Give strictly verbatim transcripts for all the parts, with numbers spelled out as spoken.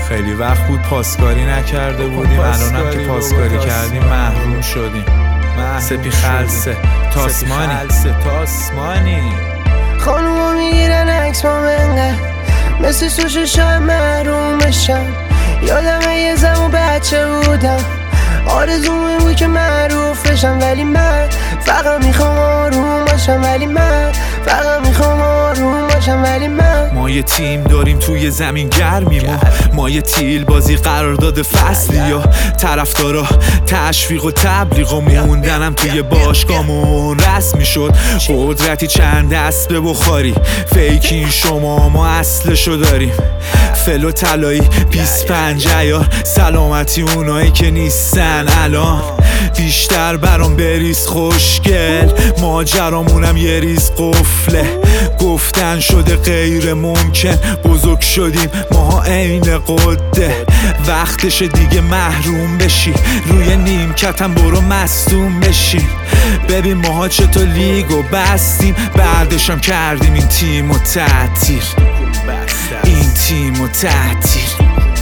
خیلی وقت بود پاسکاری نکرده بودیم، الانم که پاسکاری کردیم محروم شدیم. سپی خلسه تاسمانی تاسمانی خانوما میگیرن عکس با منقدر مثل سوشو شاید محروم بشم. یادمه یه زمان بچه بودم آرزومه بود که معروف بشم، ولی من فقط میخوام آروم باشم. ولی من فقط میخوام آروم باشم. ولی من ما یه تیم داریم توی زمین گرمیم و ما یه تیل بازی قرار داده فصلی یا طرفدارا تشویق و تبلیغ و موندنم توی باشگاهمون رسمی شد. قدرتی چند دست به بخاری فیکین شما ما اصلشو داریم. فلو طلایی بیست پنج عیار سلامتی اونایی که نیستن الان. بیشتر برام بریز خوشگل ماجرامونم یه ریز قفله. گفتن شده غیر ممکن بزرگ شدیم ماها عین قده. وقتش دیگه محروم بشی روی نیمکتم برو مصدوم بشی. ببین ماها چطور لیگو بستیم بعدشم کردیم این تیمو تعطیل. این تیمو تعطیل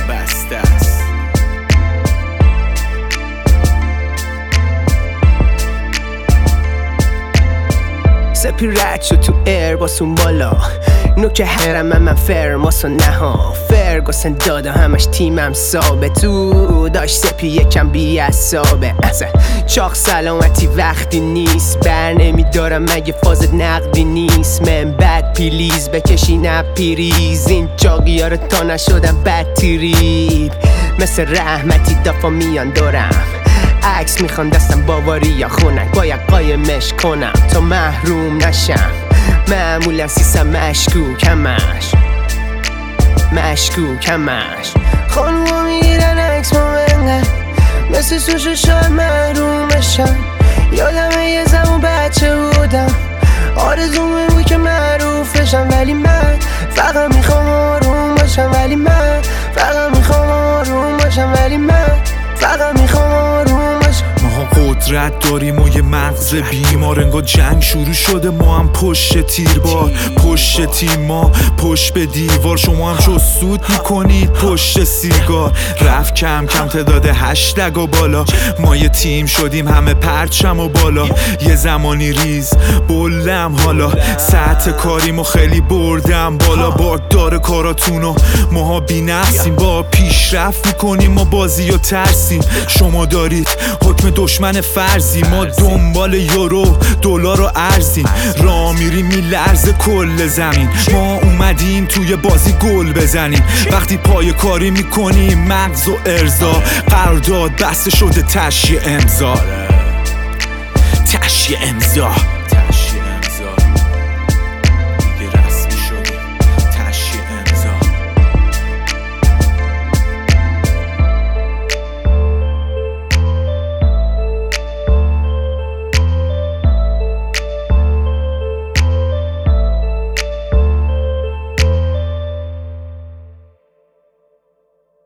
سپی رد شد تو ایر باسون بالا نوکه هرم من فرماس و نها فرگوسن دادا همش تیمم ثابت تو داشت. سپی یکم بی اصابه اصلا چاق سلامتی وقتی نیست بر نمیدارم مگه فازت نقدی نیست. من بد پیلیز بکشی نپیریز این چاقی ها رو تا نشدم بد تیریب مثل رحمتی دافا میان دارم. عکس میخوان دستم باواری یا خونک باید قایمش کنم تا محروم نشم. معمولا سیستم مشکوک همش مشکوک همش. خانوما میگیرن عکس با منقدر مثل سوشو شاید محروم بشم. یادمه یه زمان بچه بودم آرزومه بود که معروف بشم. ولی من فقط میخوام آروم باشم. ولی من فقط میخوام آروم باشم. ولی من فقط میخوام آروم باشم. ماها قدرت داریم و یه مغز بیمار انگار جنگ شروع شده ما هم پشت تیربار پشت تیم ما پشت به دیوار. شما هم چو سود میکنید پشت سیگار. رفت کم کم تعداد هشتگ و بالا ما یه تیم شدیم همه پرچم و بالا. یه زمانی ریز بلدم حالا سطح کاریمو خیلی بردم بالا. باگ داره کاراتونو ماها بی نفسیم با پیشرفت میکنیم ما بازی و ترسیم. شما دارید حکم دشمن فرضی ما دنبال یورو دلار و ارزیم. راه میریم میلرزه کل زمین ما اومدیم توی بازی گل بزنیم. وقتی پای کاری میکنیم مغز و ارضا قرارداد بسته شده تشییع امضا تشییع امضا.